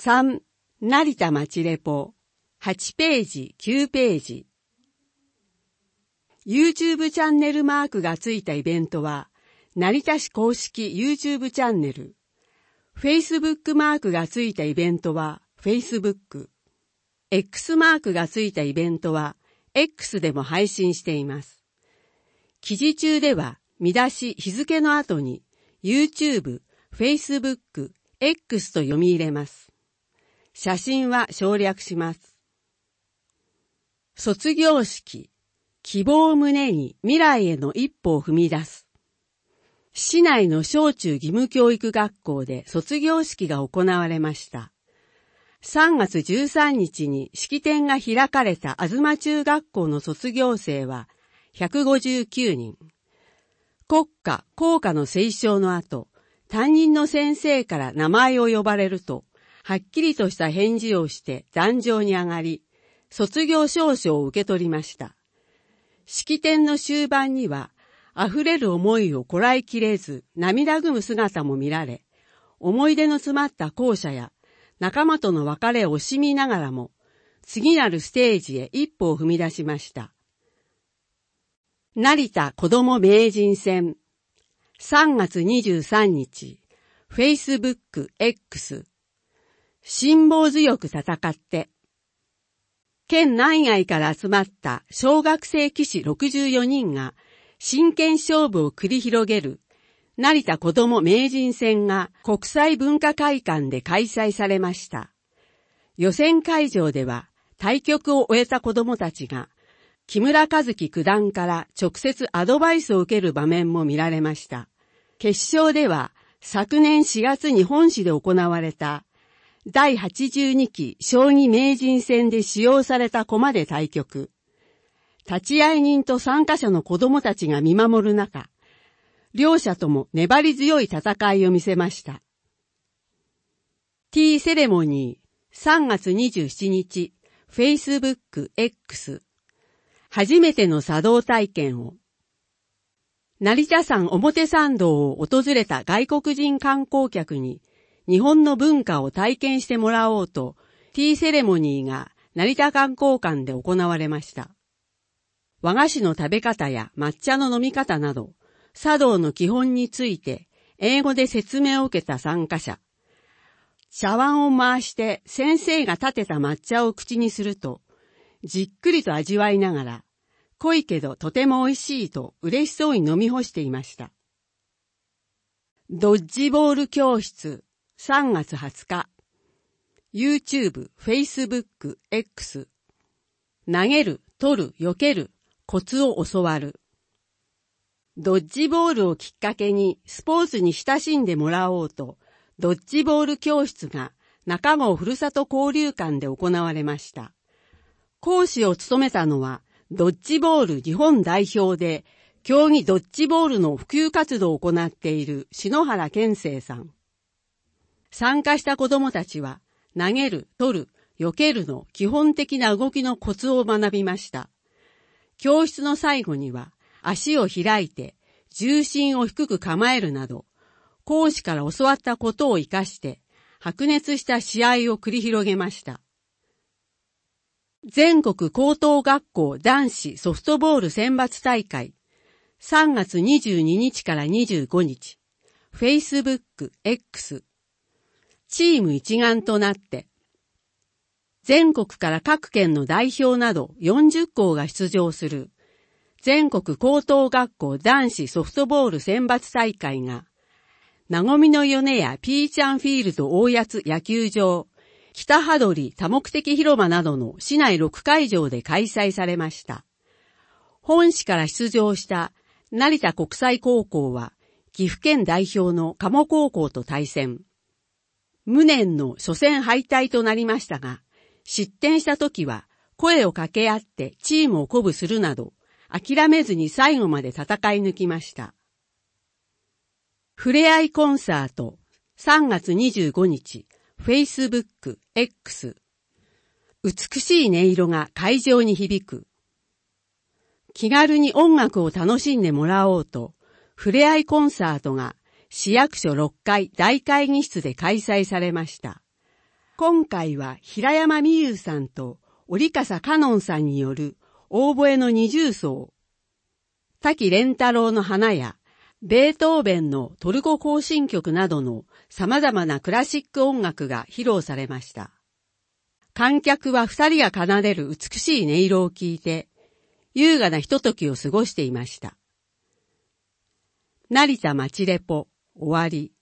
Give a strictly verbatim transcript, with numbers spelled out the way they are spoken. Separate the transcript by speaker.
Speaker 1: さん、成田町レポ、はちページ、きゅうページ。YouTube チャンネルマークがついたイベントは、成田市公式 YouTube チャンネル。Facebook マークがついたイベントは、Facebook。X マークがついたイベントは、X でも配信しています。記事中では、見出し日付の後に、YouTube、Facebook、X と読み入れます。写真は省略します。卒業式、希望を胸に未来への一歩を踏み出す。市内の小中義務教育学校で卒業式が行われました。さんがつじゅうさんにちに式典が開かれた東中学校の卒業生はひゃくごじゅうきゅうにん。国歌、校歌の斉唱の後、担任の先生から名前を呼ばれると、はっきりとした返事をして壇上に上がり、卒業証書を受け取りました。式典の終盤には、溢れる思いをこらえきれず涙ぐむ姿も見られ、思い出の詰まった校舎や仲間との別れを惜しみながらも、次なるステージへ一歩を踏み出しました。成田子ども名人戦、さんがつにじゅうさんにち、Facebook X、辛抱強く戦って、県内外から集まった小学生棋士ろくじゅうよにんが真剣勝負を繰り広げる成田子ども名人戦が国際文化会館で開催されました。予選会場では対局を終えた子どもたちが木村一基九段から直接アドバイスを受ける場面も見られました。決勝では昨年しがつに本市で行われただいはちじゅうにき将棋名人戦で使用された駒で対局。立会人と参加者の子供たちが見守る中、両者とも粘り強い戦いを見せました。ティーセレモニーさんがつにじゅうしちにち Facebook X 初めての茶道体験を成田山表参道を訪れた外国人観光客に日本の文化を体験してもらおうと、ティーセレモニーが成田観光館で行われました。和菓子の食べ方や抹茶の飲み方など、茶道の基本について英語で説明を受けた参加者。茶碗を回して先生が立てた抹茶を口にすると、じっくりと味わいながら、濃いけどとても美味しいと嬉しそうに飲み干していました。ドッジボール教室さんがつはつか YouTube、Facebook、X 投げる、取る、避ける、コツを教わる。ドッジボールをきっかけにスポーツに親しんでもらおうと、ドッジボール教室が中郷ふるさと交流館で行われました。講師を務めたのは、ドッジボール日本代表で、競技ドッジボールの普及活動を行っている篠原健生さん。参加した子どもたちは、投げる、取る、避けるの基本的な動きのコツを学びました。教室の最後には、足を開いて、重心を低く構えるなど、講師から教わったことを活かして、白熱した試合を繰り広げました。全国高等学校男子ソフトボール選抜大会、さんがつにじゅうににちからにじゅうごにち、Facebook X、チーム一丸となって、全国から各県の代表などよんじゅっこうが出場する、全国高等学校男子ソフトボール選抜大会が、なごみの米やピーチャンフィールド大谷野球場、北羽鳥多目的広場などの市内ろくかいじょうで開催されました。本市から出場した成田国際高校は、岐阜県代表の加茂高校と対戦。無念の初戦敗退となりましたが、失点した時は声を掛け合ってチームを鼓舞するなど、諦めずに最後まで戦い抜きました。ふれあいコンサートさんがつにじゅうごにち Facebook X 美しい音色が会場に響く。気軽に音楽を楽しんでもらおうと、ふれあいコンサートが市役所ろっかい大会議室で開催されました。 今回は平山美優さんと折笠香音さんによるオーボエの二重奏、滝蓮太郎の花やベートーベンのトルコ行進曲などの様々なクラシック音楽が披露されました。観客は二人が奏でる美しい音色を聞いて、優雅なひとときを過ごしていました。成田町レポ終わり。